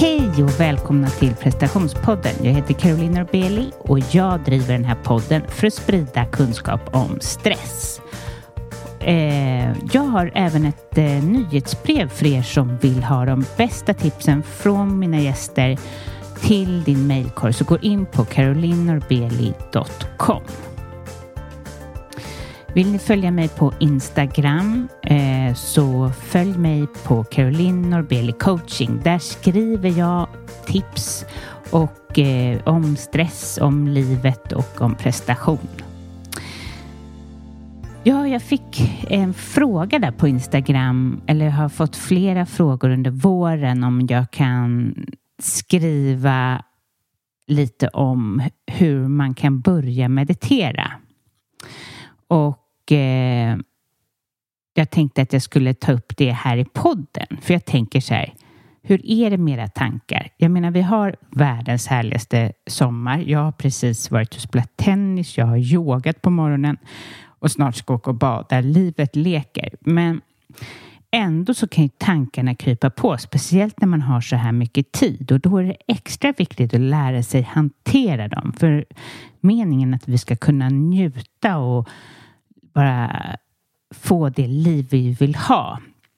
Hej och välkomna till prestationspodden. Jag heter Caroline Norbeli och jag driver den här podden för att sprida kunskap om stress. Jag har även ett nyhetsbrev för er som vill ha de bästa tipsen från mina gäster till din mejlkorg. Så gå in på carolinenorbeli.com. Vill ni följa mig på Instagram så följ mig på Caroline Norbeli Coaching. Där skriver jag tips och om stress, om livet och om prestation. Ja, jag fick en fråga där på Instagram, eller har fått flera frågor under våren om jag kan skriva lite om hur man kan börja meditera. Och jag tänkte att jag skulle ta upp det här i podden. För jag tänker så här, hur är det med era tankar? Jag menar, vi har världens härligaste sommar. Jag har precis varit och spelat tennis. Jag har yogat på morgonen. Och snart ska åka och bada. Livet leker. Men ändå så kan ju tankarna krypa på. Speciellt när man har så här mycket tid. Och då är det extra viktigt att lära sig hantera dem. För meningen att vi ska kunna njuta och bara få det liv vi vill ha.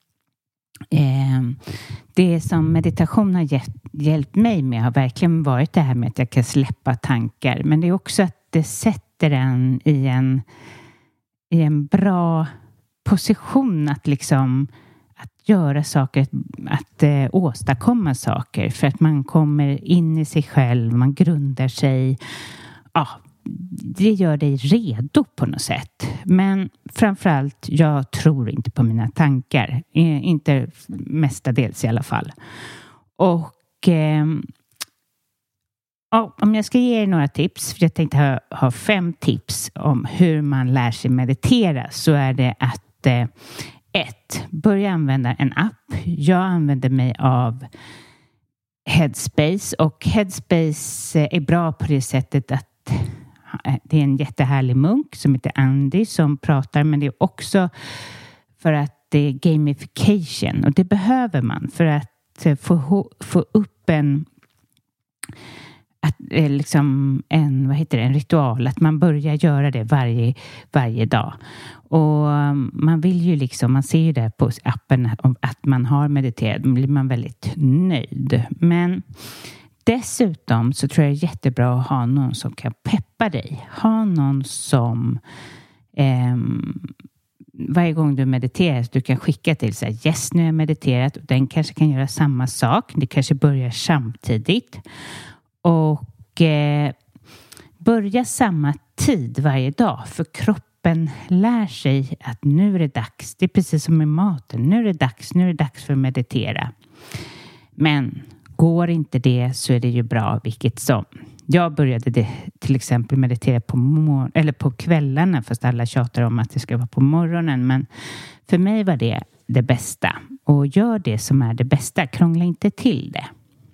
Det som meditation har hjälpt mig med har verkligen varit det här med att jag kan släppa tankar. Men det är också att det sätter en i en bra position att liksom att göra saker, att åstadkomma saker. För att man kommer in i sig själv, man grundar sig. Ja, det gör dig redo på något sätt. Men framförallt, jag tror inte på mina tankar. Inte mestadels i alla fall. Och om jag ska ge er några tips, för jag tänkte ha 5 tips om hur man lär sig meditera, så är det att 1. Börja använda en app. Jag använder mig av Headspace, och Headspace är bra på det sättet att det är en jättehärlig munk som heter Andy som pratar, men det är också för att det är gamification, och det behöver man för att få upp en ritual, att man börjar göra det varje dag. Och man vill ju liksom, man ser ju där på appen att man har mediterat, då blir man väldigt nöjd. Men dessutom så tror jag det är jättebra att ha någon som kan peppa dig. Ha någon som varje gång du mediterar så du kan skicka till så här, yes, nu har jag mediterat, och den kanske kan göra samma sak. Det kanske börjar samtidigt. Och börja samma tid varje dag, för kroppen lär sig att nu är det dags. Det är precis som med maten. Nu är det dags för att meditera. Men går inte det så är det ju bra vilket som. Jag började till exempel meditera på kvällarna, fast alla tjatar om att det ska vara på morgonen. Men för mig var det bästa. Och gör det som är det bästa. Krångla inte till det.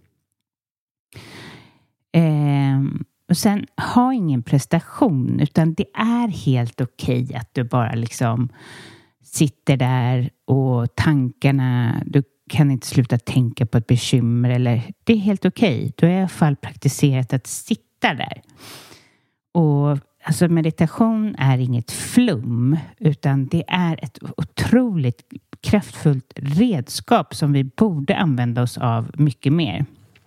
Och sen ha ingen prestation, utan det är helt okej att du bara liksom sitter där och tankarna, du kan inte sluta tänka på ett bekymmer, eller det är helt okej. Du har i alla fall praktiserat att sitta där. Och alltså meditation är inget flum, utan det är ett otroligt kraftfullt redskap som vi borde använda oss av mycket mer.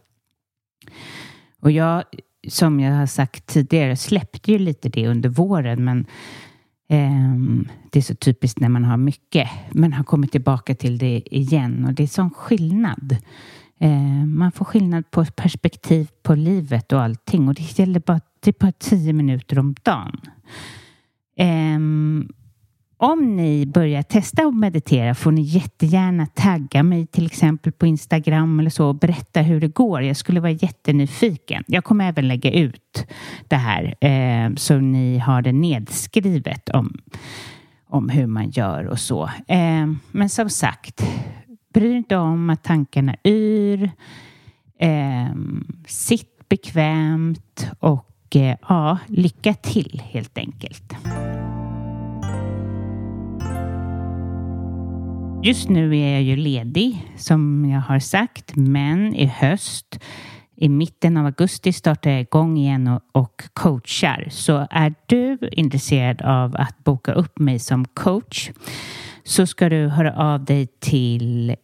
Och jag, som jag har sagt tidigare, släppte ju lite det under våren, men det är så typiskt när man har mycket, men har kommit tillbaka till det igen, och det är sån skillnad. Man får skillnad på perspektiv på livet och allting, och det gäller bara 10 minuter om dagen. Om ni börjar testa att meditera får ni jättegärna tagga mig till exempel på Instagram eller så och berätta hur det går. Jag skulle vara jättenyfiken. Jag kommer även lägga ut det här så ni har det nedskrivet om hur man gör och så. Men som sagt, bry dig inte om att tankarna yr. Sitt bekvämt och lycka till helt enkelt. Just nu är jag ju ledig som jag har sagt, men i höst, i mitten av augusti startar jag igång igen och coachar. Så är du intresserad av att boka upp mig som coach så ska du höra av dig till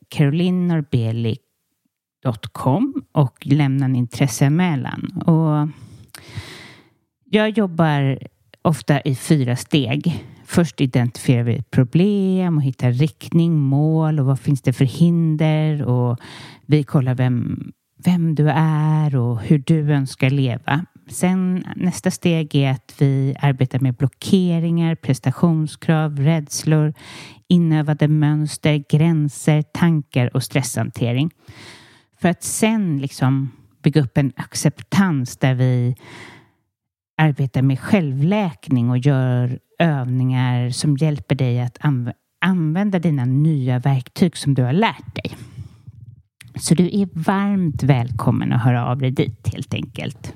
carolinnorbeli.com och lämna en intresseanmälan. Och jag jobbar ofta i 4 steg. Först identifierar vi ett problem och hittar riktning, mål och vad finns det för hinder. Och vi kollar vem du är och hur du önskar leva. Sen nästa steg är att vi arbetar med blockeringar, prestationskrav, rädslor, inövade mönster, gränser, tankar och stresshantering. För att sen liksom bygga upp en acceptans där vi arbetar med självläkning och gör övningar som hjälper dig att använda dina nya verktyg som du har lärt dig. Så du är varmt välkommen att höra av dig dit helt enkelt.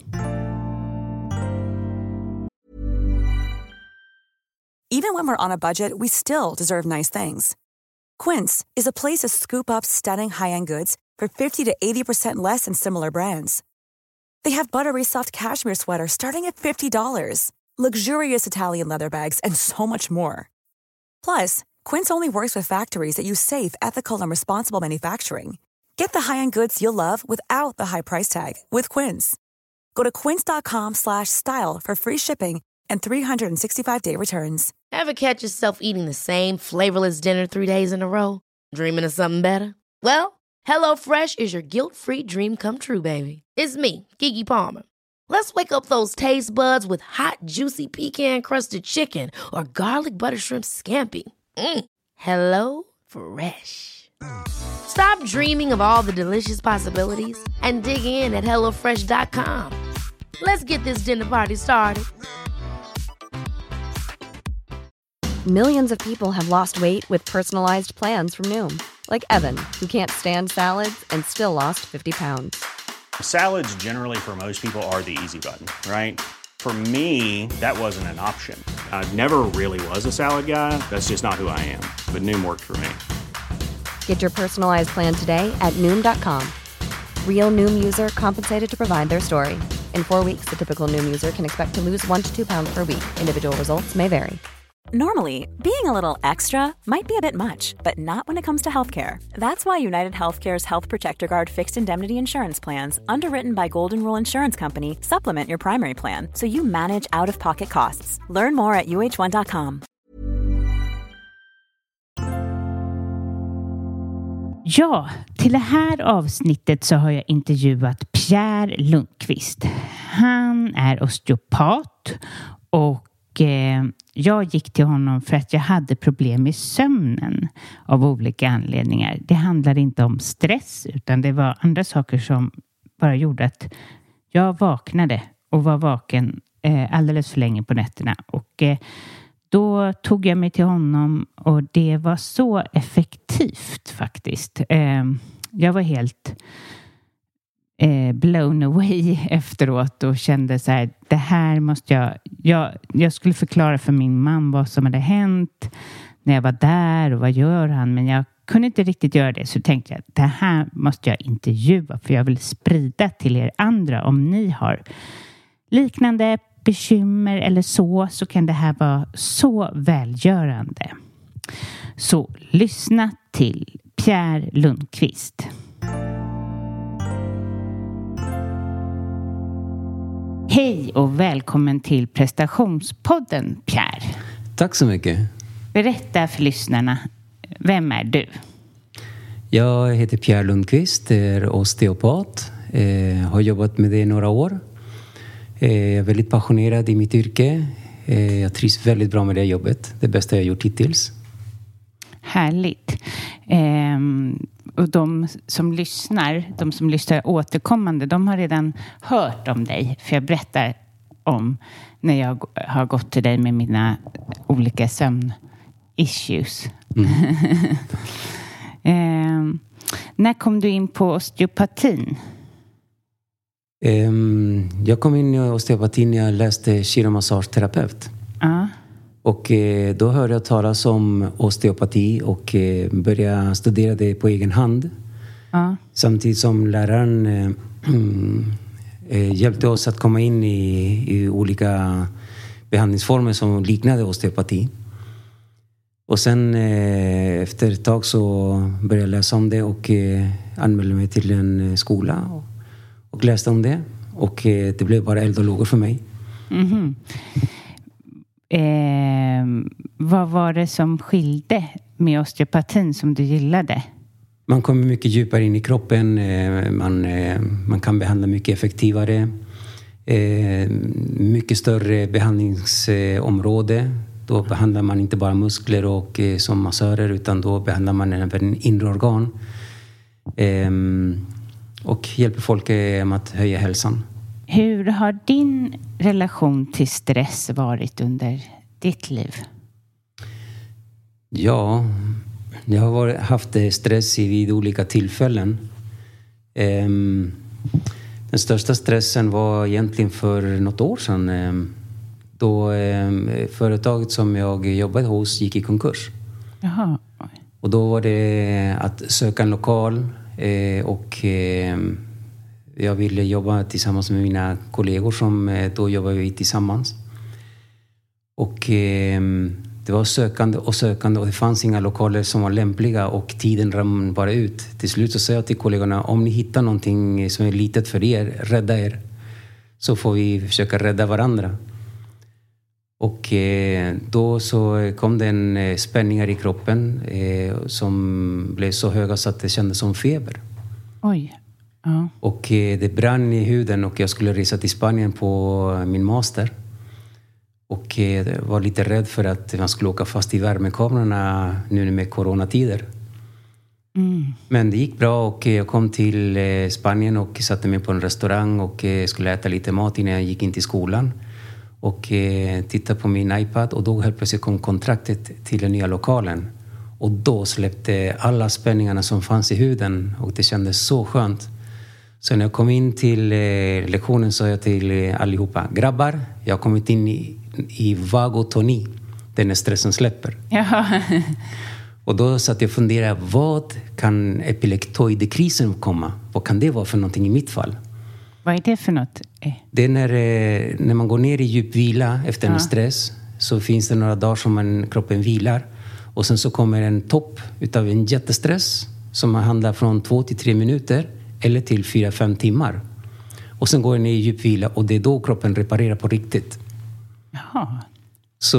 Even when we're on a budget, we still deserve nice things. Quince is a place to scoop up stunning high-end goods for 50 to 80% less than similar brands. They have buttery soft cashmere sweaters starting at $50, luxurious Italian leather bags, and so much more. Plus, Quince only works with factories that use safe, ethical, and responsible manufacturing. Get the high-end goods you'll love without the high price tag with Quince. Go to quince.com/style for free shipping and 365-day returns. Ever catch yourself eating the same flavorless dinner 3 days in a row? Dreaming of something better? Well, HelloFresh is your guilt-free dream come true, baby. It's me, Keke Palmer. Let's wake up those taste buds with hot, juicy pecan-crusted chicken or garlic butter shrimp scampi. Hello Fresh. Stop dreaming of all the delicious possibilities and dig in at HelloFresh.com. Let's get this dinner party started. Millions of people have lost weight with personalized plans from Noom. Like Evan, who can't stand salads and still lost 50 pounds. Salads generally for most people are the easy button, right? For me, that wasn't an option. I never really was a salad guy. That's just not who I am. But Noom worked for me. Get your personalized plan today at Noom.com. Real Noom user compensated to provide their story. In 4 weeks, the typical Noom user can expect to lose 1 to 2 pounds per week. Individual results may vary. Normally, being a little extra might be a bit much, but not when it comes to healthcare. That's why United Healthcare's Health Protector Guard fixed indemnity insurance plans, underwritten by Golden Rule Insurance Company, supplement your primary plan so you manage out-of-pocket costs. Learn more at uh1.com. Ja, till det här avsnittet så har jag intervjuat Pierre Lundqvist. Han är osteopat och jag gick till honom för att jag hade problem med sömnen av olika anledningar. Det handlade inte om stress utan det var andra saker som bara gjorde att jag vaknade och var vaken alldeles för länge på nätterna. Och då tog jag mig till honom och det var så effektivt faktiskt. Jag var helt blown away efteråt och kände så här, det här måste jag skulle förklara för min man vad som hade hänt när jag var där och vad gör han, men jag kunde inte riktigt göra det, så tänkte jag det här måste jag intervjua för jag vill sprida till er andra om ni har liknande bekymmer eller så kan det här vara så välgörande. Så lyssna till Pierre Lundqvist. Hej och välkommen till prestationspodden, Pierre. Tack så mycket. Berätta för lyssnarna, vem är du? Jag heter Pierre Lundqvist, är osteopat. Har jobbat med det i några år. Jag är väldigt passionerad i mitt yrke. Jag trivs väldigt bra med det jobbet. Det bästa jag gjort hittills. Härligt. Och de som lyssnar återkommande, de har redan hört om dig. För jag berättar om när jag har gått till dig med mina olika sömnissues. När kom du in på osteopatin? Jag kom in i osteopatin när jag läste kiromassageterapeut. Ja. Och då hörde jag talas om osteopati och började studera det på egen hand. Samtidigt som läraren hjälpte oss att komma in i olika behandlingsformer som liknade osteopati. Och sen efter ett tag så började jag läsa om det och anmälde mig till en skola och läste om det. Och det blev bara eld och lågor för mig. Mm-hmm. Vad var det som skilde med osteopatin som du gillade? Man kommer mycket djupare in i kroppen. Man kan behandla mycket effektivare. Mycket större behandlingsområde. Då behandlar man inte bara muskler och som massörer, utan då behandlar man även inre organ. Och hjälper folk med att höja hälsan. Hur har din relation till stress varit under ditt liv? Ja, jag har haft stress vid olika tillfällen. Den största stressen var egentligen för något år sedan. Då företaget som jag jobbade hos gick i konkurs. Jaha. Och då var det att söka en lokal och jag ville jobba tillsammans med mina kollegor som då jobbade vi tillsammans. Och det var sökande och det fanns inga lokaler som var lämpliga och tiden rann bara ut. Till slut så sa jag till kollegorna, om ni hittar någonting som är litet för er, rädda er. Så får vi försöka rädda varandra. Och då så kom det en spänningar i kroppen som blev så höga så att det kändes som feber. Oj. Ja. Och det brann i huden och jag skulle resa till Spanien på min master. Och var lite rädd för att man skulle åka fast i värmekamerorna nu med coronatider. Men det gick bra och jag kom till Spanien och satte mig på en restaurang och skulle äta lite mat innan jag gick in till skolan. Och tittade på min iPad och då helt plötsligt kom kontraktet till den nya lokalen. Och då släppte alla spänningarna som fanns i huden och det kändes så skönt. Så när jag kom in till lektionen sa jag till allihopa, grabbar, jag har kommit in i vagotoni, där när stressen släpper. Jaha. Och då satt jag och funderade, vad kan epileptoidekrisen komma? Vad kan det vara för någonting i mitt fall? Vad är det för något? Det är när man går ner i djup vila efter en stress, så finns det några dagar som kroppen vilar. Och sen så kommer en topp utav en jättestress som handlar från 2 till 3 minuter eller till 4-5 timmar. Och sen går den i djup vila och det är då kroppen reparerar på riktigt. Jaha. Så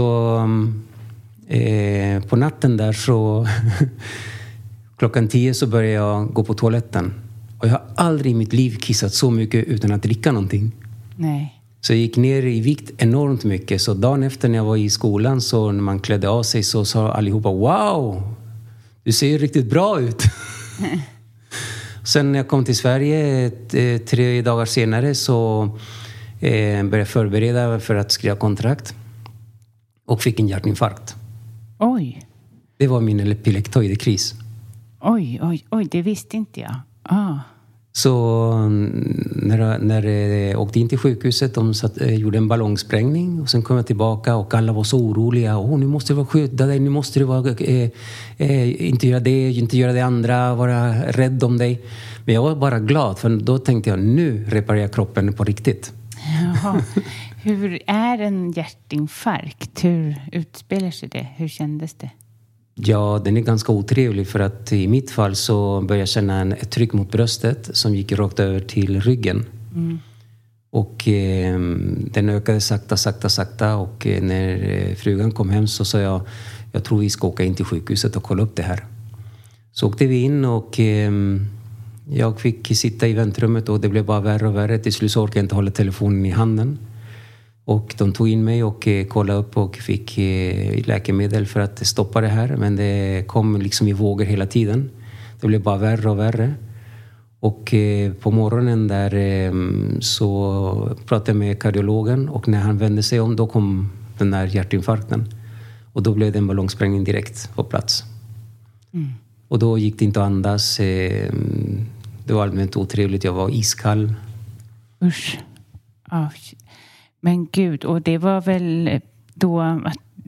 på natten där så klockan 10 så börjar jag gå på toaletten. Och jag har aldrig i mitt liv kissat så mycket utan att dricka någonting. Nej. Så jag gick ner i vikt enormt mycket. Så dagen efter när jag var i skolan, så när man klädde av sig, så sa allihopa, wow, du ser ju riktigt bra ut. Sen när jag kom till Sverige 3 dagar senare så började jag förbereda för att skriva kontrakt. Och fick en hjärtinfarkt. Oj. Det var min epileptoidekris. Oj, det visste inte jag. Så när jag åkte in till sjukhuset, de gjorde en ballongsprängning och sen kom jag tillbaka och alla var så oroliga. Nu måste du vara skyddad dig, nu måste du vara, inte göra det, inte göra det andra, vara rädd om dig. Men jag var bara glad, för då tänkte jag, nu reparerar jag kroppen på riktigt. Jaha. Hur är en hjärtinfarkt? Hur utspelar sig det? Hur kändes det? Ja, den är ganska otrevlig, för att i mitt fall så började jag känna ett tryck mot bröstet som gick rakt över till ryggen. Och den ökade sakta och när frugan kom hem så sa jag tror vi ska åka in till sjukhuset och kolla upp det här. Så åkte vi in och jag fick sitta i väntrummet och det blev bara värre och värre. Till slut så orkade jag inte hålla telefonen i handen. Och de tog in mig och kollade upp och fick läkemedel för att stoppa det här. Men det kom liksom i vågor hela tiden. Det blev bara värre och värre. Och på morgonen där så pratade jag med kardiologen. Och när han vände sig om, då kom den där hjärtinfarkten. Och då blev det en ballongsprängning direkt på plats. Och då gick det inte att andas. Det var allmänt otrevligt. Jag var iskall. Usch. Men gud, och det var väl då att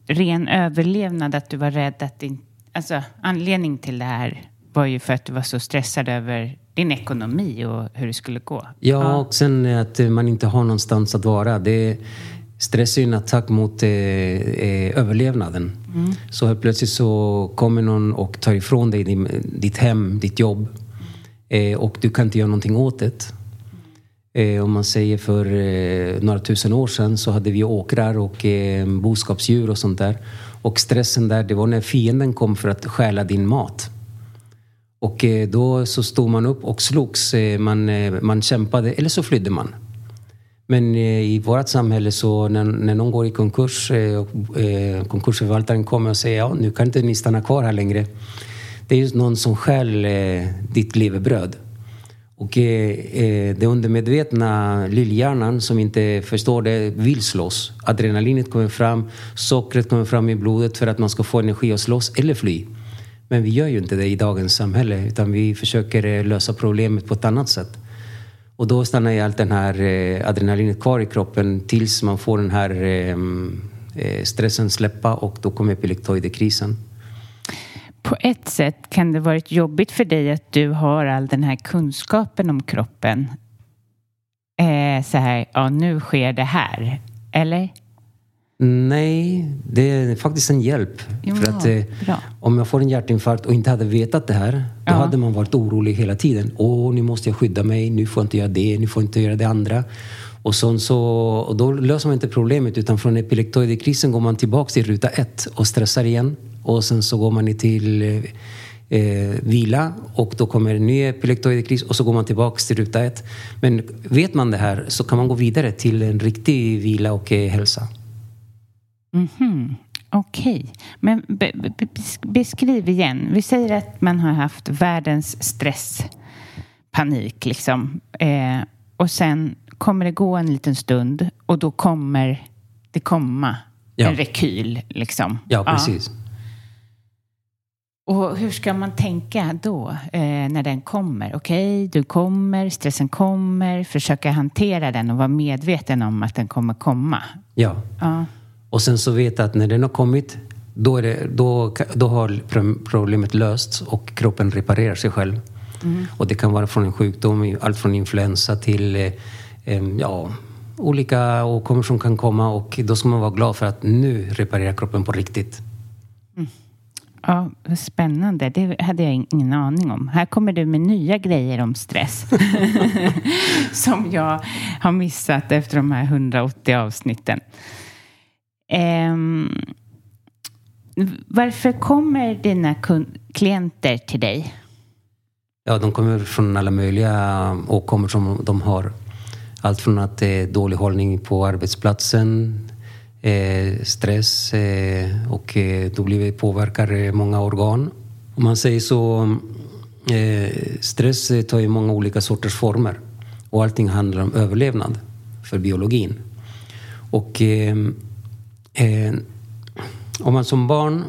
ren överlevnad att du var rädd att alltså anledning till det här var ju för att du var så stressad över din ekonomi och hur det skulle gå. Ja, och sen att man inte har någonstans att vara. Stress är en attack mot överlevnaden. Så helt plötsligt så kommer någon och tar ifrån dig ditt hem, ditt jobb. Och du kan inte göra någonting åt det. Om man säger för några tusen år sedan så hade vi åkrar och boskapsdjur och sånt där. Och stressen där, det var när fienden kom för att stjäla din mat. Och då så stod man upp och slogs. Man kämpade eller så flydde man. Men i vårt samhälle så när någon går i konkurs och konkursförvaltaren kommer och säger nu kan inte ni stanna kvar här längre. Det är ju någon som stjäl ditt levebröd. Och det undermedvetna lillhjärnan som inte förstår det vill slåss. Adrenalinet kommer fram, sockret kommer fram i blodet för att man ska få energi att slåss eller fly. Men vi gör ju inte det i dagens samhälle utan vi försöker lösa problemet på ett annat sätt. Och då stannar ju allt den här adrenalinet kvar i kroppen tills man får den här stressen släppa och då kommer epileptoidekrisen. På ett sätt kan det varit jobbigt för dig att du har all den här kunskapen om kroppen. Så här, nu sker det här. Eller? Nej, det är faktiskt en hjälp. För att om jag får en hjärtinfarkt och inte hade vetat det här, då hade man varit orolig hela tiden. Nu måste jag skydda mig, nu får jag inte göra det, nu får jag inte göra det andra. Och då löser man inte problemet, utan från epileptoidekrisen går man tillbaka till ruta 1 och stressar igen. Och sen så går man till vila och då kommer en ny epileptoidekris och så går man tillbaka till ruta 1. Men vet man det här så kan man gå vidare till en riktig vila och hälsa. Okej. Men beskriv igen. Vi säger att man har haft världens stresspanik liksom. Och sen kommer det gå en liten stund och då kommer det komma en rekyl liksom. Ja, precis. Och hur ska man tänka då när den kommer? Okej, du kommer, stressen kommer, försöka hantera den och vara medveten om att den kommer komma. Ja. Och sen så vet att när den har kommit, då har problemet lösts och kroppen reparerar sig själv. Och det kan vara från en sjukdom, allt från influensa till olika åkommor som kan komma, och då ska man vara glad för att nu reparerar kroppen på riktigt. Ja, spännande. Det hade jag ingen aning om. Här kommer du med nya grejer om stress. Som jag har missat efter de här 180 avsnitten. Varför kommer dina klienter till dig? Ja, de kommer från alla möjliga åkommor som de har. Allt från att det är dålig hållning på arbetsplatsen, stress och då påverkar många organ. Om man säger så, stress tar ju många olika sorters former och allting handlar om överlevnad för biologin. Och om man som barn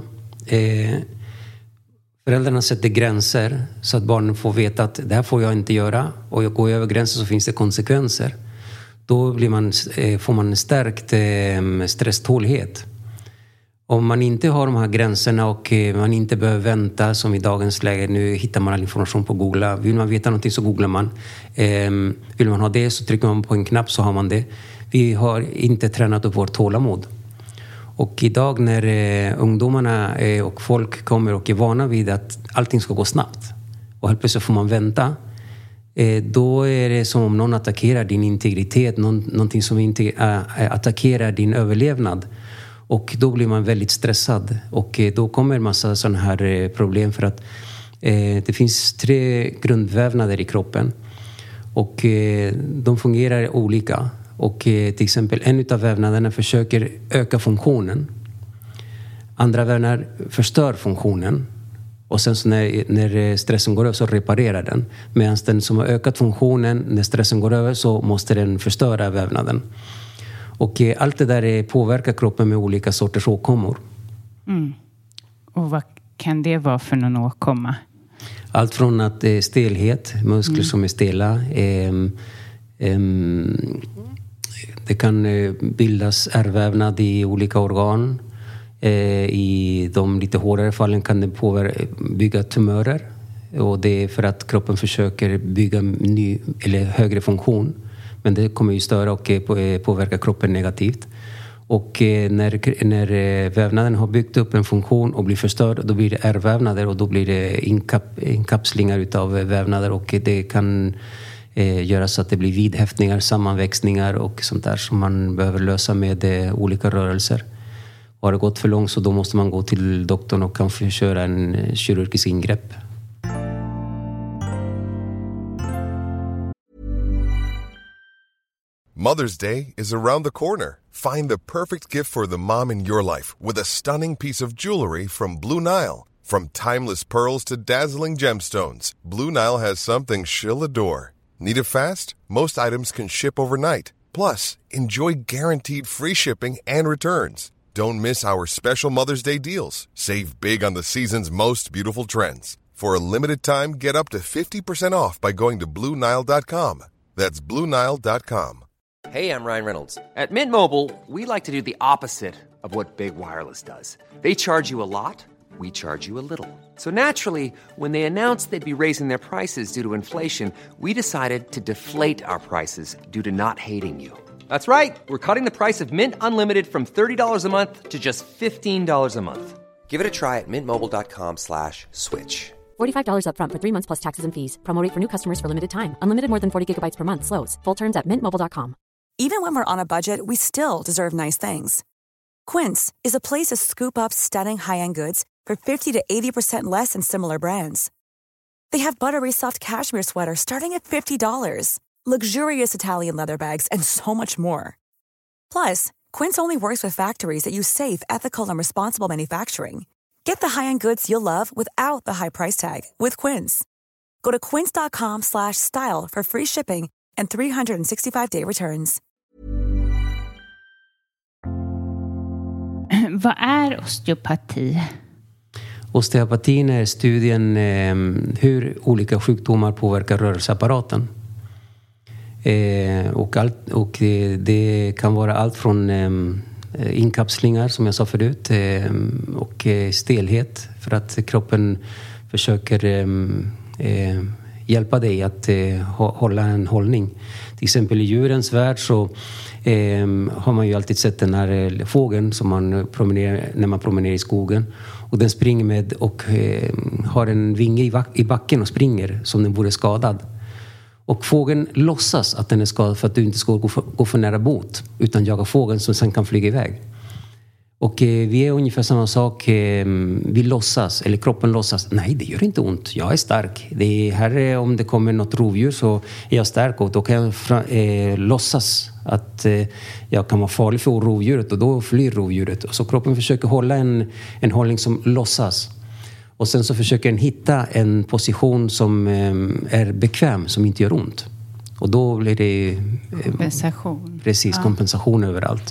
föräldrarna sätter gränser så att barnen får veta att det här får jag inte göra, och jag går över gränser så finns det konsekvenser. Då får man en stärkt stresstålighet. Om man inte har de här gränserna och man inte behöver vänta som i dagens läge, nu hittar man all information på Google. Vill man veta någonting så googlar man. Vill man ha det så trycker man på en knapp så har man det. Vi har inte tränat upp vårt tålamod. Och idag när ungdomarna och folk kommer och är vana vid att allting ska gå snabbt och helt plötsligt får man vänta, då är det som om någon attackerar din integritet, någonting som inte attackerar din överlevnad. Och då blir man väldigt stressad och då kommer en massa sådana här problem, för att det finns 3 grundvävnader i kroppen och de fungerar olika. Och till exempel en av vävnaderna försöker öka funktionen. Andra vävnader förstör funktionen. Och sen så när stressen går över så reparerar den. Medan den som har ökat funktionen, när stressen går över så måste den förstöra vävnaden. Och allt det där påverkar kroppen med olika sorters åkommor. Och vad kan det vara för någon åkomma? Allt från att stelhet, muskler som är stela. Det kan bildas ärrvävnad i olika organ. I de lite hårdare fallen kan det bygga tumörer. Och det är för att kroppen försöker bygga ny eller högre funktion. Men det kommer ju störa och påverka kroppen negativt. Och när vävnaden har byggt upp en funktion och blir förstörd, då blir det ärrvävnader och då blir det inkapslingar utav vävnader. Och det kan göra så att det blir vidhäftningar, sammanväxningar och sånt där som man behöver lösa med olika rörelser. Har det gått för långt så då måste man gå till doktorn och kanske köra en kirurgisk ingrepp. Mother's Day is around the corner. Find the perfect gift for the mom in your life with a stunning piece of jewelry from Blue Nile. From timeless pearls to dazzling gemstones, Blue Nile has something she'll adore. Need it fast? Most items can ship overnight. Plus, enjoy guaranteed free shipping and returns. Don't miss our special Mother's Day deals. Save big on the season's most beautiful trends. For a limited time, get up to 50% off by going to BlueNile.com. That's BlueNile.com. Hey, I'm Ryan Reynolds. At Mint Mobile, we like to do the opposite of what Big Wireless does. They charge you a lot, we charge you a little. So naturally, when they announced they'd be raising their prices due to inflation, we decided to deflate our prices due to not hating you. That's right. We're cutting the price of Mint Unlimited from $30 a month to just $15 a month. Give it a try at mintmobile.com/switch. $45 up front for 3 months plus taxes and fees. Promo rate for new customers for limited time. Unlimited more than 40 gigabytes per month. Slows full terms at mintmobile.com. Even when we're on a budget, we still deserve nice things. Quince is a place to scoop up stunning high-end goods for 50 to 80% less than similar brands. They have buttery soft cashmere sweaters starting at $50, luxurious Italian leather bags, and so much more. Plus, Quince only works with factories that use safe, ethical, and responsible manufacturing. Get the high-end goods you'll love without the high price tag with Quince. Go to quince.com/style for free shipping and 365-day returns. Vad är osteopati? Osteopatin är studien hur olika sjukdomar påverkar rörelseapparaten. Och det kan vara allt från inkapslingar som jag sa förut och stelhet för att kroppen försöker hjälpa dig att hålla en hållning. Till exempel i djurens värld så har man ju alltid sett den här fågeln som man promenerar när man promenerar i skogen. Och den springer med och har en vinge i backen och springer som den vore skadad. Och fågeln låtsas att den är skadad för att du inte ska gå för nära bot utan jaga fågeln som sen kan flyga iväg. Och vi är ungefär samma sak. Vi låtsas, eller kroppen låtsas. Nej, det gör inte ont. Jag är stark. Det här om det kommer något rovdjur så är jag stark. Och då kan jag låtsas att jag kan vara farlig för rovdjuret. Och då flyr rovdjuret. Och så kroppen försöker hålla en hållning som låtsas. Och sen så försöker den hitta en position som är bekväm, som inte gör ont. Och då blir det kompensation. Precis, ja. Kompensation överallt.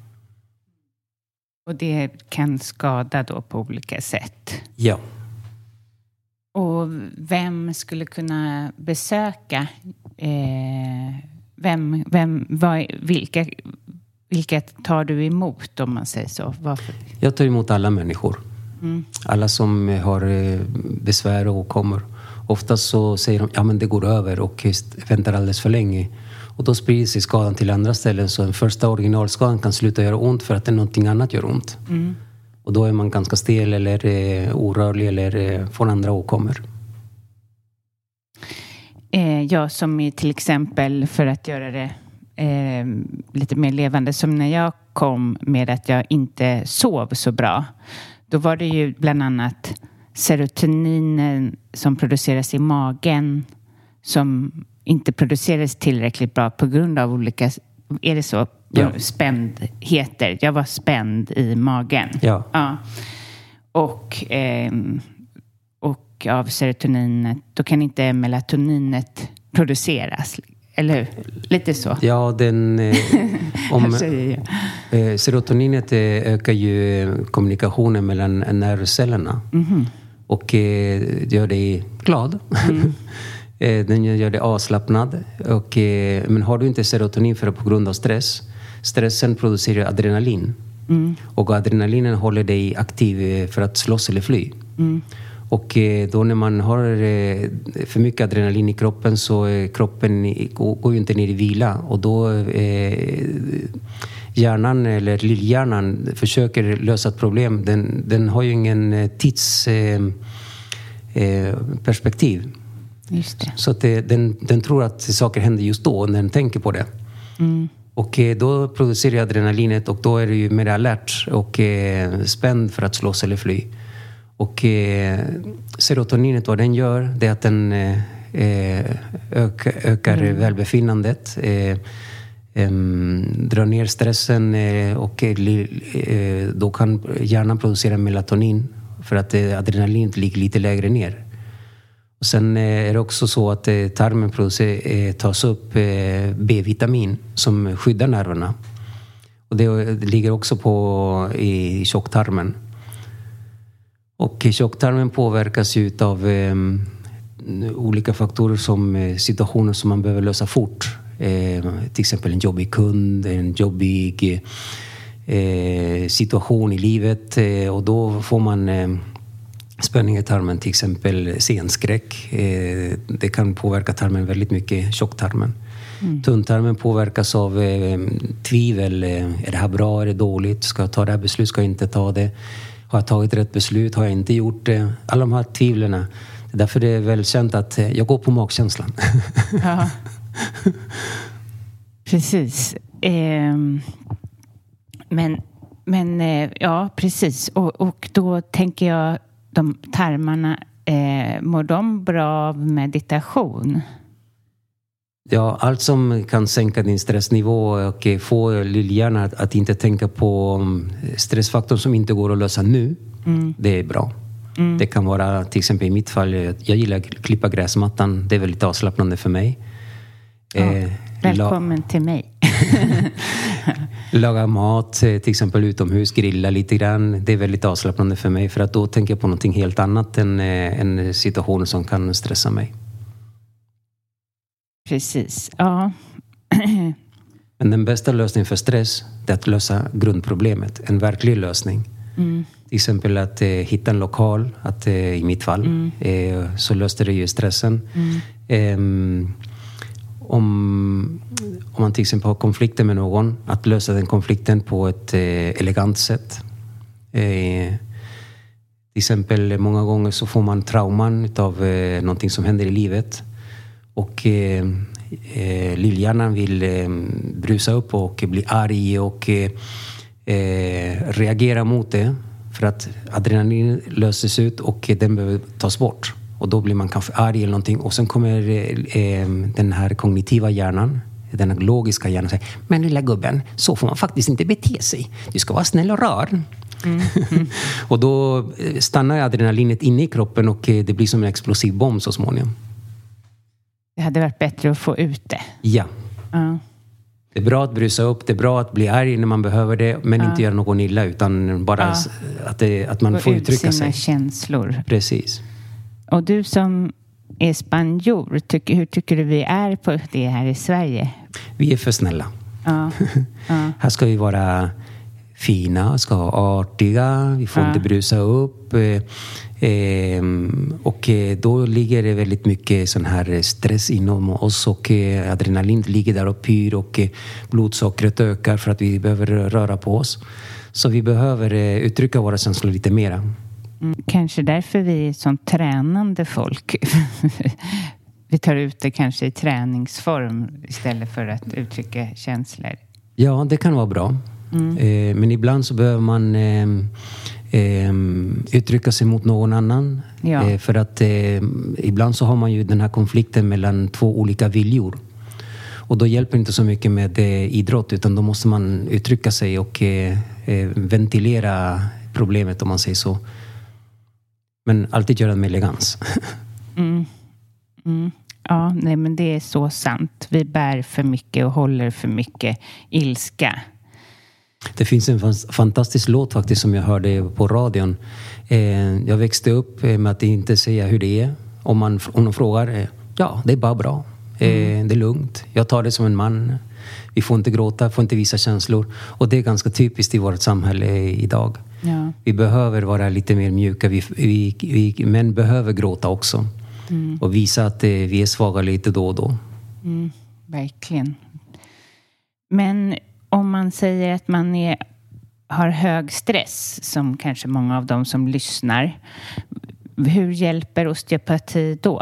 Och det kan skada då på olika sätt. Ja. Och vem skulle kunna besöka? Vilka tar du emot om man säger så? Varför? Jag tar emot alla människor. Mm. Alla som har besvär och kommer. Oftast så säger de, ja men det går över och väntar alldeles för länge. Och då sprider sig skadan till andra ställen. Så den första originalskadan kan sluta göra ont för att det någonting annat gör ont. Mm. Och då är man ganska stel eller orörlig eller får andra åkommor. Ja, som till exempel för att göra det lite mer levande. Som när jag kom med att jag inte sov så bra. Då var det ju bland annat serotoninen som produceras i magen som inte producerades tillräckligt bra på grund av olika, är det så? Ja. Spändheter. Jag var spänd i magen. Ja. Ja. Och av serotoninet, då kan inte melatoninet produceras. Eller hur? Lite så. Ja, serotoninet ökar ju kommunikationen mellan nervcellerna. Mm-hmm. Och gör dig glad. Mm. Den gör dig avslappnad. Men har du inte serotonin på grund av stress, stressen producerar adrenalin. Och adrenalinen håller dig aktiv för att slåss eller fly. Och då när man har för mycket adrenalin i kroppen så kroppen går ju inte ner i vila. Och då hjärnan eller lillhjärnan försöker lösa ett problem. Den har ju ingen tidsperspektiv. Just det. Så att den tror att saker händer just då när den tänker på det. Och då producerar adrenalinet och då är det ju mer alert och spänd för att slåss eller fly. Och serotoninet, vad den gör, det är att den ökar välbefinnandet, drar ner stressen och då kan hjärnan producera melatonin för att adrenalinet ligger lite lägre ner. Och sen är det också så att tarmen tas upp B-vitamin som skyddar nerverna. Och det ligger också i tjocktarmen. Och tjocktarmen påverkas ju av olika faktorer som situationer som man behöver lösa fort. Till exempel en jobbig kund, en jobbig situation i livet. Och då får man spänning i tarmen, till exempel senskräck. Det kan påverka tarmen väldigt mycket, tjocktarmen. Tunntarmen påverkas av tvivel. Är det här bra? Är det dåligt? Ska jag ta det här beslut? Ska jag inte ta det? Har jag tagit rätt beslut? Har jag inte gjort det? Alla de här tvivlen. Det är därför det är väl känt att jag går på magkänslan. Ja. Precis. Men ja, precis. Och då tänker jag, de tarmarna, mår de bra av meditation? Ja, allt som kan sänka din stressnivå och få lillhjärnan att inte tänka på stressfaktorn som inte går att lösa nu, det är bra. Det kan vara, till exempel i mitt fall, jag gillar att klippa gräsmattan. Det är väldigt avslappnande för mig. Välkommen till mig. Laga mat, till exempel utomhus, grilla lite grann. Det är väldigt avslappnande för mig, för att då tänker jag på någonting helt annat än en situation som kan stressa mig. Precis, ja. Men den bästa lösningen för stress är att lösa grundproblemet. En verklig lösning. Till exempel att hitta en lokal. I mitt fall så löste det ju stressen. Om man till exempel har konflikter med någon, att lösa den konflikten på ett elegant sätt. Till exempel många gånger så får man trauman av någonting som händer i livet. Och lillhjärnan vill brusa upp och bli arg och reagera mot det. För att adrenalin löses ut och den behöver tas bort. Och då blir man kanske arg eller någonting. Och sen kommer den här kognitiva hjärnan, den logiska hjärnan, säger: men lilla gubben, så får man faktiskt inte bete sig. Du ska vara snäll och rar. Och då stannar adrenalinet inne i kroppen och det blir som en explosiv bomb så småningom. Det hade varit bättre att få ut det. Ja. Det är bra att brusa upp, det är bra att bli arg när man behöver det, men inte göra någon illa, utan bara att man får uttrycka sig. Känslor. Precis. Och du som är spanjor, hur tycker du vi är på det här i Sverige? Vi är för snälla. Här ska vi vara fina, ska vara artiga, vi får inte brusa upp. Och då ligger det väldigt mycket sån här stress inom oss och adrenalin ligger där och pyr och blodsockret ökar för att vi behöver röra på oss. Så vi behöver uttrycka våra känslor lite mera. Kanske därför vi är sån tränande folk. Vi tar ut det kanske i träningsform istället för att uttrycka känslor. Ja, det kan vara bra. Men ibland så behöver man uttrycka sig mot någon annan. Ja. För att ibland så har man ju den här konflikten mellan två olika viljor. Och då hjälper det inte så mycket med idrott, utan då måste man uttrycka sig och ventilera problemet, om man säger så. Men alltid göra det med elegans. Ja, nej, men det är så sant. Vi bär för mycket och håller för mycket ilska. Det finns en fantastisk låt faktiskt som jag hörde på radion. Jag växte upp med att inte säga hur det är. Om de frågar, ja, det är bara bra. Det är lugnt. Jag tar det som en man. Vi får inte gråta, får inte visa känslor. Och det är ganska typiskt i vårt samhälle idag. Ja. Vi behöver vara lite mer mjuka. Vi män behöver gråta också. Och visa att vi är svaga lite då och då. Verkligen. Men om man säger att man har hög stress, som kanske många av dem som lyssnar, hur hjälper osteopati då?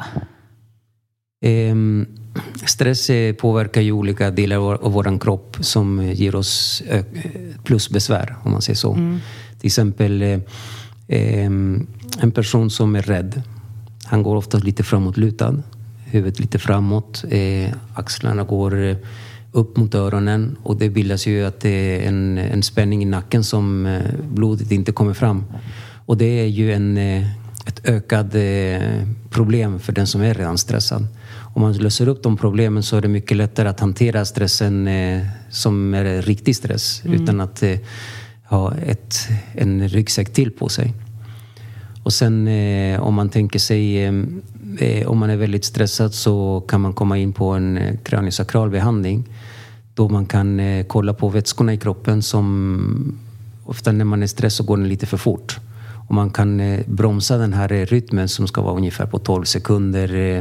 Stress påverkar ju olika delar av våran kropp som ger oss plusbesvär, om man säger så. Till exempel en person som är rädd, han går ofta lite framåtlutad, huvudet lite framåt, axlarna går upp mot öronen, och det bildas ju att det är en spänning i nacken som blodet inte kommer fram. Och det är ju ett ökat problem för den som är redan stressad. Om man löser upp de problemen så är det mycket lättare att hantera stressen som är riktig stress utan att ha en ryggsäck till på sig. Och sen om man tänker sig om man är väldigt stressad så kan man komma in på en kraniosakral behandling då man kan kolla på vätskorna i kroppen som ofta när man är stressad så går den lite för fort. Och man kan bromsa den här rytmen som ska vara ungefär på 12 sekunder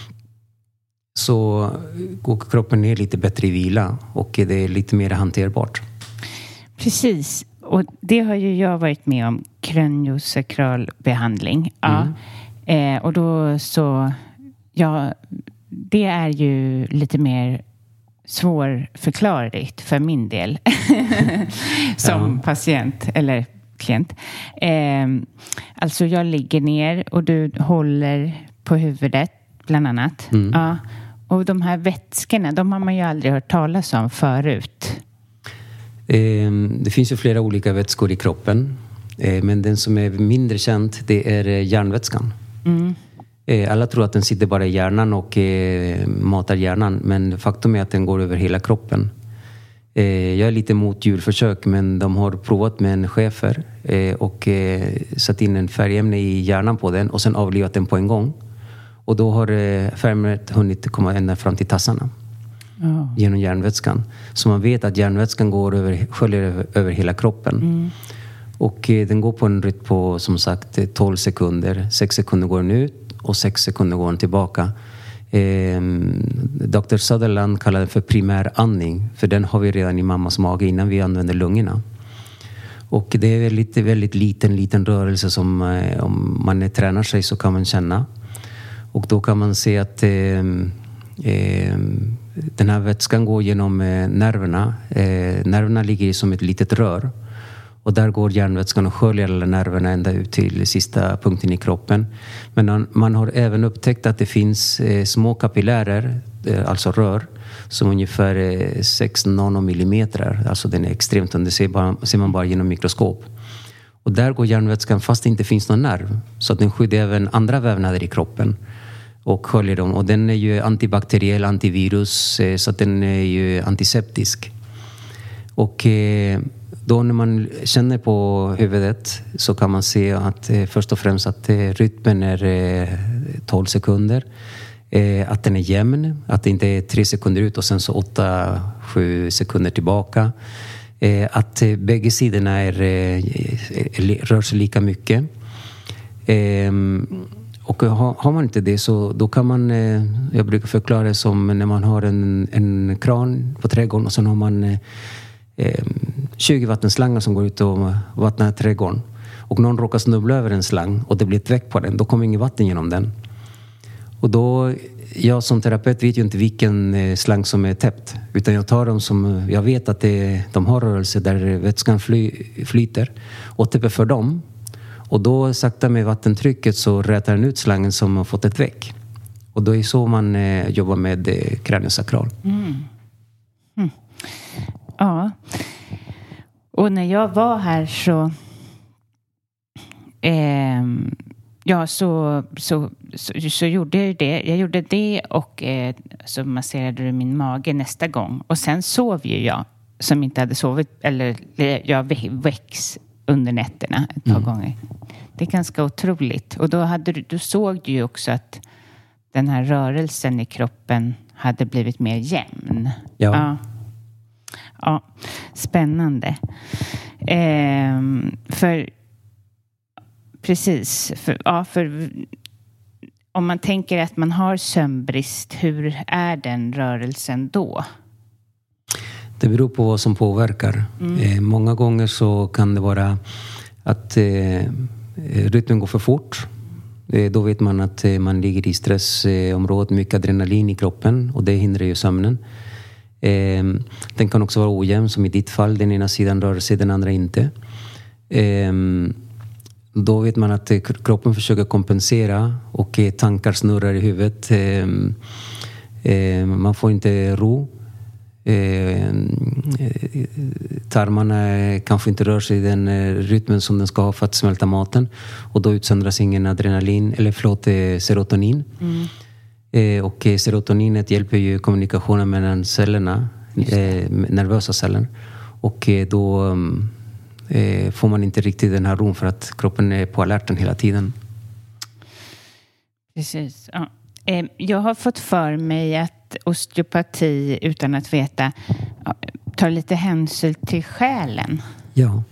så går kroppen ner lite bättre i vila och det är lite mer hanterbart. Precis, och det har ju jag varit med om, kraniosakral behandling. Ja. Och då så, ja, det är ju lite mer svårförklarligt för min del som patient eller klient. Alltså jag ligger ner och du håller på huvudet bland annat. Ja. Och de här vätskorna, de har man ju aldrig hört talas om förut. Det finns ju flera olika vätskor i kroppen. Men den som är mindre känd, det är hjärnvätskan. Alla tror att den sitter bara i hjärnan och matar hjärnan. Men faktum är att den går över hela kroppen. Jag är lite emot djurförsök, men de har provat med en schäfer och satt in en färgämne i hjärnan på den och sen avlivat den på en gång. Och då har färgämnet hunnit komma ända fram till tassarna genom hjärnvätskan. Så man vet att hjärnvätskan sköljer över hela kroppen. Och den går på en rytm på som sagt 12 sekunder. 6 sekunder går den ut och 6 sekunder går den tillbaka. Dr. Sutherland kallar det för primär andning, för den har vi redan i mammas mage innan vi använder lungorna. Och det är väldigt liten rörelse som om man tränar sig så kan man känna. Och då kan man se att den här vätskan går genom nerverna. Nerverna ligger som ett litet rör. Och där går hjärnvätskan och sköljer alla nerverna ända ut till sista punkten i kroppen. Men man har även upptäckt att det finns små kapillärer, alltså rör, som ungefär 6 nanomillimeter. Alltså den är extremt tunn, det ser man bara genom mikroskop. Och där går hjärnvätskan fast det inte finns någon nerv. Så att den skyddar även andra vävnader i kroppen och sköljer dem. Och den är ju antibakteriell, antivirus, så att den är ju antiseptisk. Och då när man känner på huvudet så kan man se att först och främst att rytmen är 12 sekunder. Att den är jämn, att det inte är 3 sekunder ut och sen så 8-7 sekunder tillbaka. Att bägge sidorna rör sig lika mycket. Och har man inte det så då kan man, jag brukar förklara det som när man har en kran på trädgården och sen har man 20 vattenslangar som går ut och vattnar trädgården. Och någon råkar snubbla över en slang och det blir ett väck på den. Då kommer inget vatten genom den. Och då, jag som terapeut vet ju inte vilken slang som är täppt. Utan jag tar dem som jag vet att de har rörelse där vätskan flyter. Och täpper för dem. Och då sakta med vattentrycket så rätar den ut slangen som har fått ett väck. Och då är så man jobbar med kraniosakral. Ja. Och när jag var här så så gjorde jag det. Jag gjorde det och så masserade du min mage nästa gång. Och sen sov ju jag som inte hade sovit, eller jag väcks under nätterna ett par gånger. Det är ganska otroligt. Och då såg du ju också att den här rörelsen i kroppen hade blivit mer jämn. Ja. Ja, spännande. För om man tänker att man har sömnbrist, hur är den rörelsen då? Det beror på vad som påverkar. Många gånger så kan det vara att rytmen går för fort. Då vet man att man ligger i stressområdet, mycket adrenalin i kroppen, och det hindrar ju sömnen. Den kan också vara ojämn, som i ditt fall. Den ena sidan rör sig, den andra inte. Då vet man att kroppen försöker kompensera och tankar snurrar i huvudet. Man får inte ro. Tarmarna kanske inte rör sig i den rytmen som den ska ha för att smälta maten, och då utsöndras ingen serotonin. Och serotoninet hjälper ju kommunikationen mellan cellerna, nervösa celler, och då får man inte riktigt den här ron för att kroppen är på alerten hela tiden. Precis, ja. Jag har fått för mig att osteopati, utan att veta, tar lite hänsyn till själen. Ja.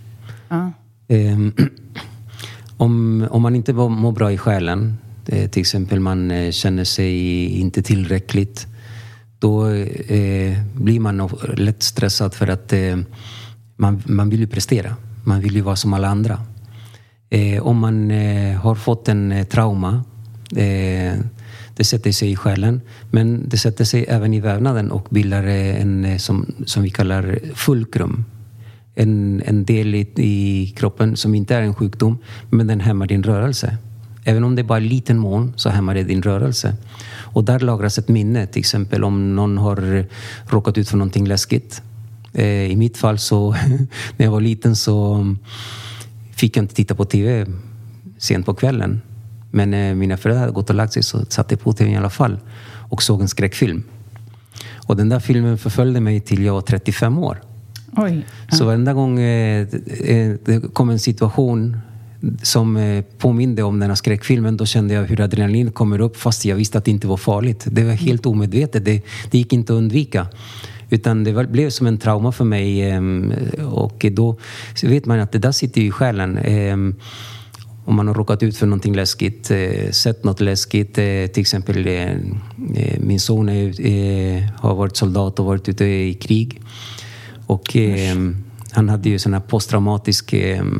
Om man inte mår bra i själen, till exempel man känner sig inte tillräckligt, då blir man lätt stressad för att man vill ju prestera. Man vill ju vara som alla andra. Om man har fått en trauma, det sätter sig i själen, men det sätter sig även i vävnaden och bildar en som vi kallar fulcrum. En del i kroppen som inte är en sjukdom, men den hämmar din rörelse. Även om det är bara en liten mån, så hämmar det din rörelse. Och där lagras ett minne, till exempel om någon har råkat ut för någonting läskigt. I mitt fall så, när jag var liten, så fick jag inte titta på tv sent på kvällen. Men mina föräldrar hade gått och lagt sig, så satte jag på tv i alla fall och såg en skräckfilm. Och den där filmen förföljde mig till jag var 35 år. Oj. Så varenda gång det kom en situation som påminde om den här skräckfilmen, då kände jag hur adrenalin kommer upp, fast jag visste att det inte var farligt. Det var helt omedvetet, det gick inte att undvika. Utan det blev som en trauma för mig, och då vet man att det där sitter i själen. Om man har råkat ut för någonting läskigt, sett något läskigt, till exempel min son har varit soldat och varit ute i krig, och han hade ju sån här posttraumatisk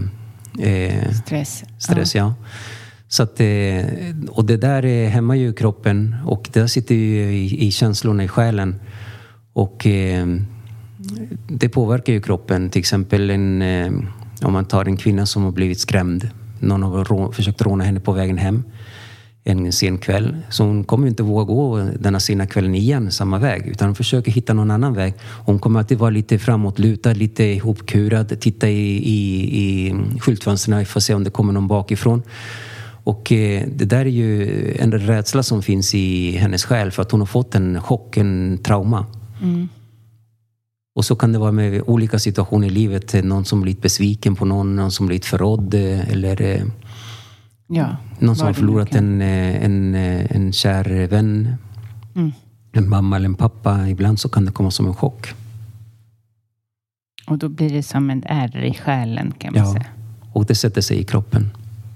stress, ja. Så att, och det där hämmar ju kroppen, och det sitter ju i känslorna i själen, och det påverkar ju kroppen. Till exempel om man tar en kvinna som har blivit skrämd, någon har försökt råna henne på vägen hem en sen kväll, så hon kommer inte våga gå denna sena kvällen igen samma väg, utan hon försöker hitta någon annan väg. Hon kommer alltid vara lite framåtlutad, lite ihopkurad, titta i skyltfönsterna för att se om det kommer någon bakifrån. Och det där är ju en rädsla som finns i hennes själ, för att hon har fått en chock, en trauma. Och så kan det vara med olika situationer i livet. Någon som blivit besviken på någon som blivit förrådd, eller någon som har förlorat en kär vän, en mamma eller en pappa. Ibland så kan det komma som en chock. Och då blir det som en ärr i själen, kan man säga. Och det sätter sig i kroppen.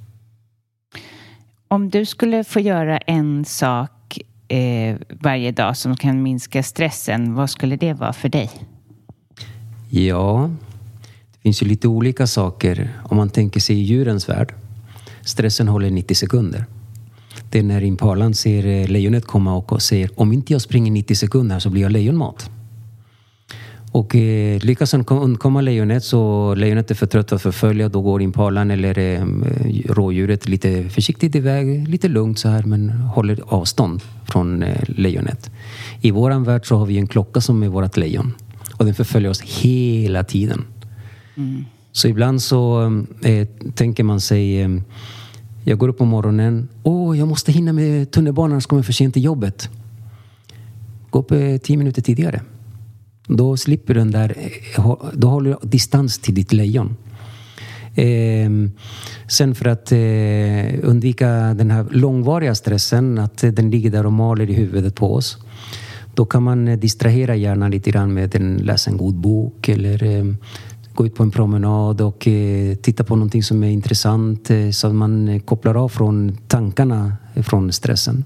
Om du skulle få göra en sak varje dag som kan minska stressen, vad skulle det vara för dig? Ja, det finns ju lite olika saker. Om man tänker sig i djurens värld, stressen håller 90 sekunder. Det är när impalan ser lejonet komma och säger, om inte jag springer 90 sekunder så blir jag lejonmat. Och lyckas han undkomma lejonet, så lejonet är för trött att förfölja, då går impalan eller rådjuret lite försiktigt iväg, lite lugnt så här, men håller avstånd från lejonet. I våran värld så har vi en klocka som är vårat lejon, och den förföljer oss hela tiden. Så ibland så tänker man sig, jag går upp på morgonen, jag måste hinna med tunnelbanan, så kommer jag för sent till jobbet. Gå upp 10 minuter tidigare. Då slipper den där, då håller du distans till ditt lejon. Sen för att undvika den här långvariga stressen, att den ligger där och maler i huvudet på oss, då kan man distrahera hjärnan lite grann med att läsa en god bok eller gå ut på en promenad och titta på någonting som är intressant, så att man kopplar av från tankarna från stressen.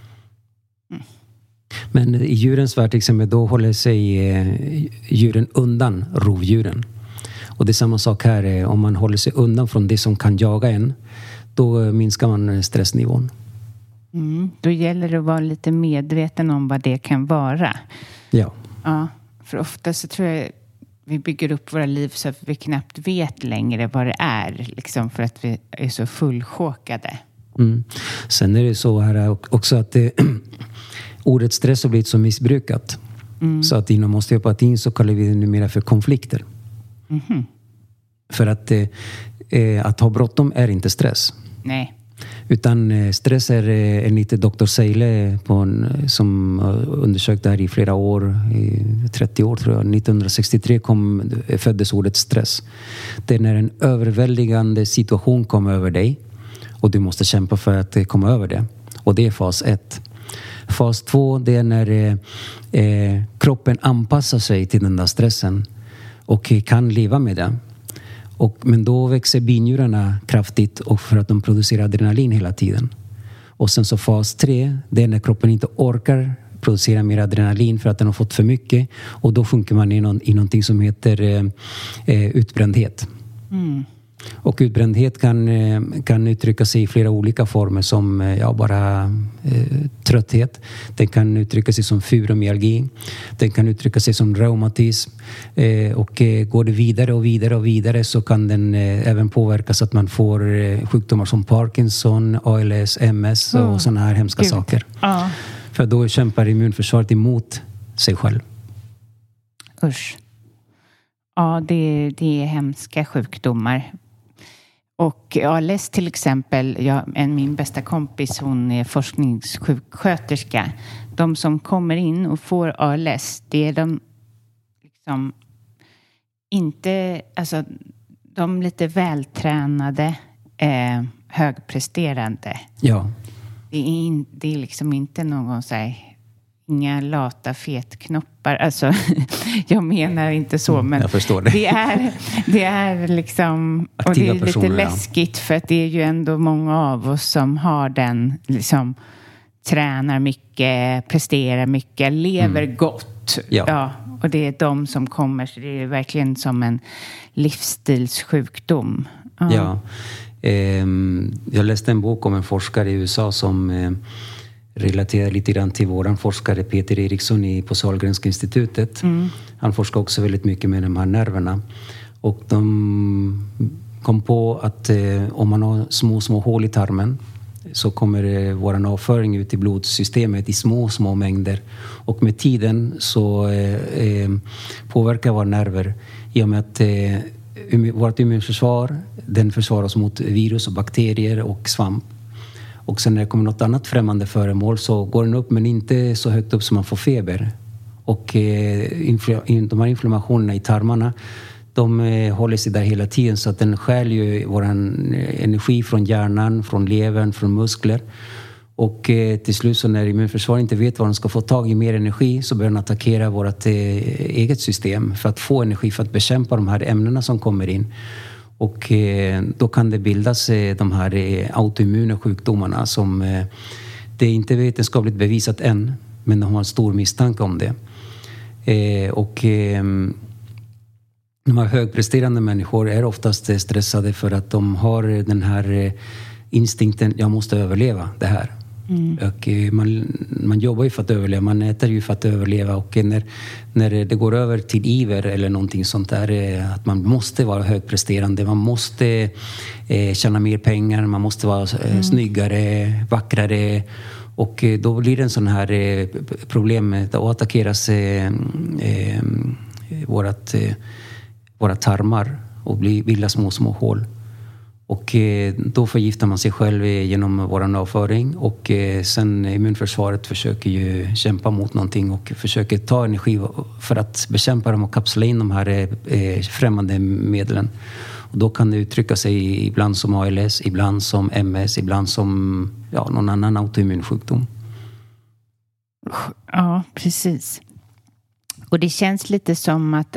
Men i djurens värld till exempel, då håller sig djuren undan rovdjuren. Och det är samma sak här, om man håller sig undan från det som kan jaga en, då minskar man stressnivån. Då gäller det att vara lite medveten om vad det kan vara. Ja. Ja, för ofta så tror jag vi bygger upp våra liv så att vi knappt vet längre vad det är. Liksom för att vi är så fullchokade. Sen är det så här också att ordet stress har blivit så missbrukat. Så att inom osteopatin så kallar vi det numera för konflikter. För att ha bråttom är inte stress. Nej. Utan stress är enligt Dr. Seile som undersökt det här i flera år, i 30 år tror jag. 1963 föddes ordet stress. Det är när en överväldigande situation kommer över dig och du måste kämpa för att komma över det. Och det är fas 1. Fas 2, det är när kroppen anpassar sig till den där stressen och kan leva med det. Men då växer binjurarna kraftigt och för att de producerar adrenalin hela tiden. Och sen så fas 3, det är när kroppen inte orkar producera mer adrenalin för att den har fått för mycket. Och då sjunker man i någonting som heter utbrändhet. Och utbrändhet kan uttrycka sig i flera olika former, som bara trötthet. Den kan uttrycka sig som fibromyalgi. Den kan uttrycka sig som reumatism. Och går det vidare och vidare och vidare så kan den även påverka så att man får sjukdomar som Parkinson, ALS, MS och sådana här hemska saker. Ja. För då kämpar immunförsvaret emot sig själv. Usch. Ja, det är hemska sjukdomar. Och ALS till exempel, min bästa kompis, hon är forskningssjuksköterska. De som kommer in och får ALS, det är de liksom inte, alltså de lite vältränade, högpresterande. Ja. Det är liksom inte någon så här, inga lata fetknoppar. Alltså, jag menar inte så, men jag förstår det. Det är liksom, och det är lite läskigt för att det är ju ändå många av oss som har den, liksom tränar mycket, presterar mycket, lever gott. Ja, och det är de som kommer, så det är verkligen som en livsstilssjukdom. Ja. Jag läste en bok om en forskare i USA som relaterar lite grann till våran forskare Peter Eriksson på Sahlgrenska institutet. Han forskar också väldigt mycket med de här nerverna. Och de kom på att om man har små hål i tarmen så kommer våran avföring ut i blodsystemet i små mängder. Och med tiden så påverkar våra nerver i och med att vårt immunförsvar, den försvarar oss mot virus och bakterier och svamp. Och sen när det kommer något annat främmande föremål så går den upp, men inte så högt upp som man får feber. Och de här inflammationerna i tarmarna, de håller sig där hela tiden, så att den stjäl ju våran energi från hjärnan, från levern, från muskler. Och till slut så när immunförsvaret inte vet var de ska få tag i mer energi, så börjar den attackera vårt eget system för att få energi, för att bekämpa de här ämnena som kommer in. Och då kan det bildas de här autoimmuna sjukdomarna som det är inte vetenskapligt bevisat än, men de har en stor misstanke om det. Och de här högpresterande människor är oftast stressade för att de har den här instinkten, jag måste överleva det här. Och man jobbar ju för att överleva, man äter ju för att överleva, och när det går över till iver eller någonting sånt där, att man måste vara högpresterande, man måste tjäna mer pengar, man måste vara snyggare, vackrare, och då blir det en sån här problem att attackeras våra tarmar och bilda små hål. Och då förgiftar man sig själv genom våran avföring. Och sen immunförsvaret försöker ju kämpa mot någonting och försöker ta energi för att bekämpa dem och kapsla in de här främmande medlen. Och då kan det uttrycka sig ibland som ALS, ibland som MS, ibland som någon annan autoimmunsjukdom. Ja, precis. Och det känns lite som att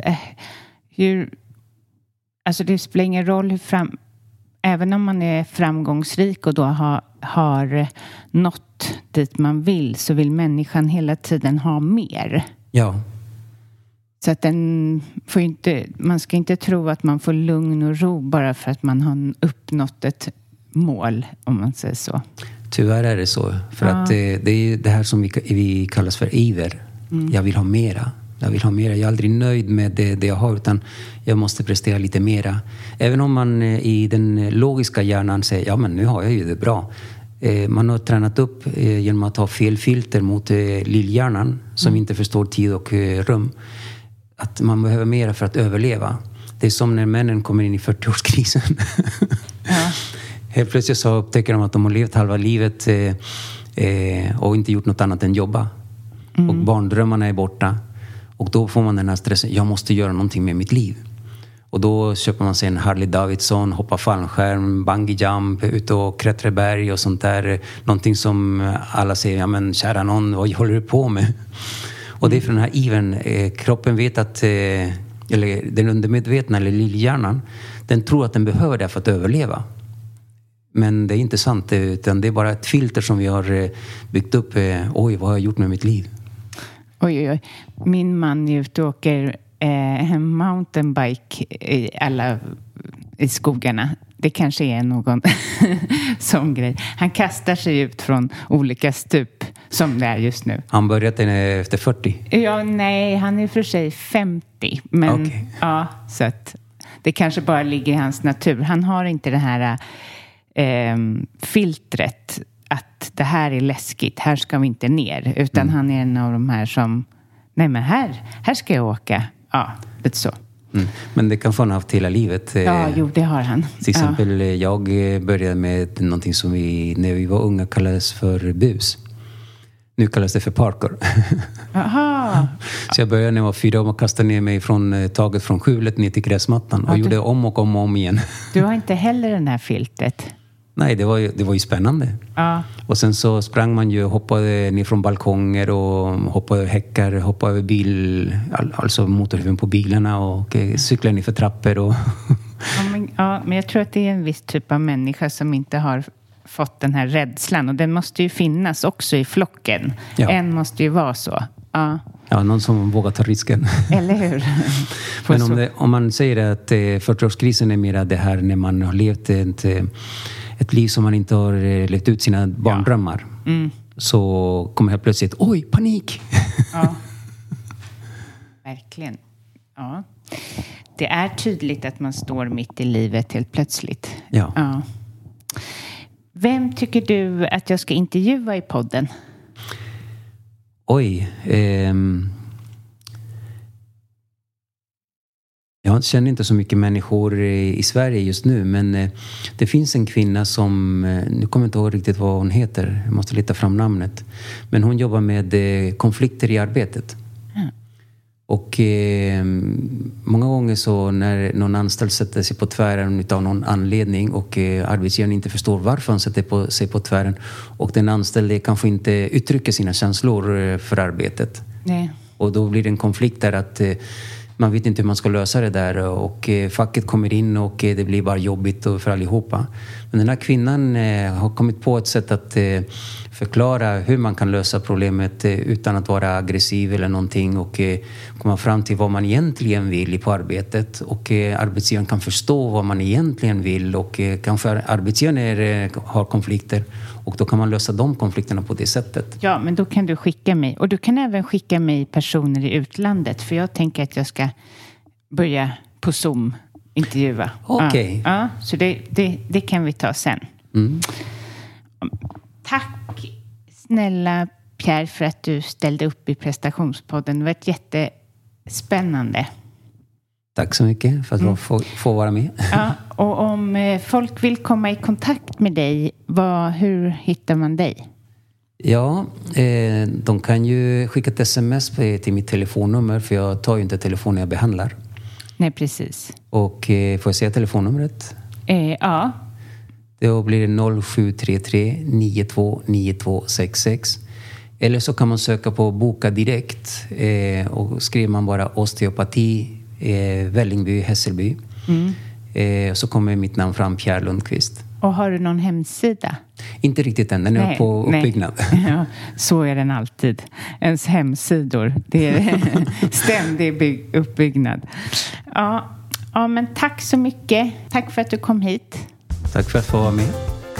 alltså det spelar ingen roll även om man är framgångsrik och då har nått dit man vill, så vill människan hela tiden ha mer. Ja. Så att man ska inte tro att man får lugn och ro bara för att man har uppnått ett mål, om man säger så. Tyvärr är det så. För att det är det här som vi kallas för iver. Jag vill ha mera. Jag vill ha mera. Jag är aldrig nöjd med det jag har, utan jag måste prestera lite mera. Även om man i den logiska hjärnan säger, men nu har jag ju det bra. Man har tränat upp genom att ha fel filter mot lillhjärnan som inte förstår tid och rum. Att man behöver mera för att överleva. Det är som när männen kommer in i 40-årskrisen. Ja. Helt plötsligt så upptäcker de att de har levt halva livet och inte gjort något annat än jobba. Och barndrömmarna är borta. Och då får man den här stressen. Jag måste göra någonting med mitt liv. Och då köper man sig en Harley Davidson, hoppar fallskärm, bungee jump, ut och klättrar berg och sånt där. Någonting som alla säger, men kära någon, vad håller du på med? Och det är för den här ivern. Kroppen vet att, eller den undermedvetna eller lillhjärnan, den tror att den behöver det för att överleva. Men det är inte sant, utan det är bara ett filter som vi har byggt upp. Oj, vad har jag gjort med mitt liv? Oj. Min man är ute och åker mountainbike i skogarna. Det kanske är någon sån grej. Han kastar sig ut från olika stup som det är just nu. Han började efter 40? Ja, nej, han är för sig 50. Men okay. Ja, så att det kanske bara ligger i hans natur. Han har inte det här filtret att det här är läskigt, här ska vi inte ner. Utan han är en av de här som, nej men här ska jag åka. Ja, lite så. Men det kan få han haft hela livet. Ja, jo, det har han. Till exempel, jag började med någonting som när vi var unga kallades för bus. Nu kallas det för parkour. Aha. Så jag började när jag var 4 år och kastade ner mig från taget från skjulet ner till gräsmattan. Och gjorde om och om igen. Du har inte heller den här filtet? Nej, det var ju spännande. Ja. Och sen så sprang man ju, hoppade ner från balkonger och hoppade över häckar, hoppade över alltså motorhuven på bilarna och cyklade ner för trappor. Och men jag tror att det är en viss typ av människa som inte har fått den här rädslan. Och den måste ju finnas också i flocken. Ja. En måste ju vara så. Ja. Ja, någon som vågar ta risken. Eller hur? Men om man säger att 40-årskrisen är mer det här när man har levt ett liv som man inte har levt ut sina barndrömmar. Så kommer helt plötsligt, oj, panik! Ja, verkligen. Ja. Det är tydligt att man står mitt i livet helt plötsligt. Ja. Vem tycker du att jag ska intervjua i podden? Oj. Jag känner inte så mycket människor i Sverige just nu, men det finns en kvinna som, nu kommer jag inte ihåg riktigt vad hon heter, jag måste leta fram namnet, men hon jobbar med konflikter i arbetet. Och många gånger så när någon anställd sätter sig på tvären av någon anledning och arbetsgivaren inte förstår varför han sätter sig på tvären och den anställde kanske inte uttrycker sina känslor för arbetet. Nej. Och då blir det en konflikt där att man vet inte hur man ska lösa det där och facket kommer in och det blir bara jobbigt för allihopa. Men den här kvinnan har kommit på ett sätt att förklara hur man kan lösa problemet utan att vara aggressiv eller någonting och komma fram till vad man egentligen vill på arbetet och arbetsgivaren kan förstå vad man egentligen vill och kanske arbetsgivaren har konflikter och då kan man lösa de konflikterna på det sättet. Ja, men då kan du skicka mig och du kan även skicka mig personer i utlandet för jag tänker att jag ska börja på Zoom intervjua. Okej. Ja, så det kan vi ta sen. Tack snälla Pierre för att du ställde upp i prestationspodden. Det var ett jättespännande. Tack så mycket för att jag får vara med. Ja, och om folk vill komma i kontakt med dig, hur hittar man dig? Ja, de kan ju skicka ett sms till mitt telefonnummer, för jag tar ju inte telefonen när jag behandlar. Nej, precis. Och får jag säga telefonnumret? Ja. Då blir det 0733 929266. Eller så kan man söka på Boka direkt och skriver man bara osteopati Vällingby, Hässelby. Så kommer mitt namn fram, Pierre Lundqvist. Och har du någon hemsida? Inte riktigt än, den är på uppbyggnad. Ja, så är den alltid. Ens hemsidor, det är ständig uppbyggnad. Ja, men tack så mycket. Tack för att du kom hit. Tack för att få vara med.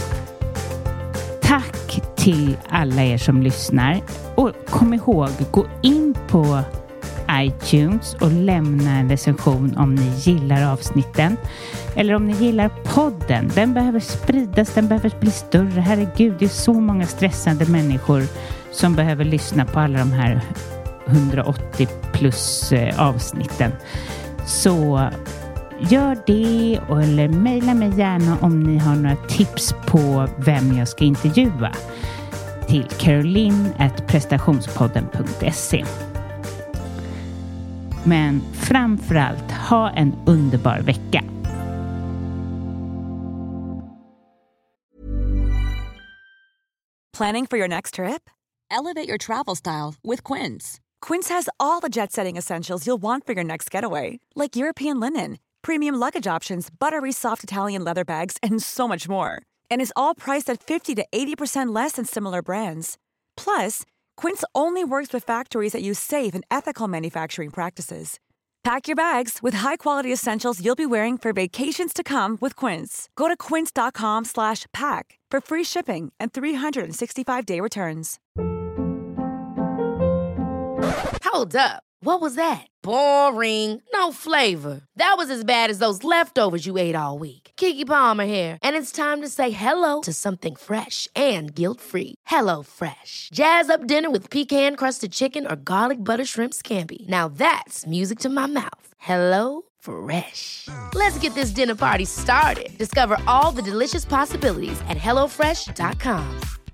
Tack till alla er som lyssnar. Och kom ihåg, gå in på iTunes och lämna en recension om ni gillar avsnitten. Eller om ni gillar podden. Den behöver spridas, den behöver bli större. Herregud, det är så många stressade människor som behöver lyssna på alla de här 180 plus avsnitten. Så gör det, eller mejla mig gärna om ni har några tips på vem jag ska intervjua till caroline@prestationspodden.se. Men framförallt, ha en underbar vecka. Planning for your next trip? Elevate your travel style with Quince. Quince has all the jet-setting essentials you'll want for your next getaway, like European linen, premium luggage options, buttery soft Italian leather bags, and so much more. And is all priced at 50 to 80% less than similar brands. Plus, Quince only works with factories that use safe and ethical manufacturing practices. Pack your bags with high-quality essentials you'll be wearing for vacations to come with Quince. Go to quince.com/pack for free shipping and 365-day returns. Hold up. What was that? Boring. No flavor. That was as bad as those leftovers you ate all week. Keke Palmer here, and it's time to say hello to something fresh and guilt-free. Hello Fresh. Jazz up dinner with pecan-crusted chicken or garlic butter shrimp scampi. Now that's music to my mouth. Hello Fresh. Let's get this dinner party started. Discover all the delicious possibilities at hellofresh.com.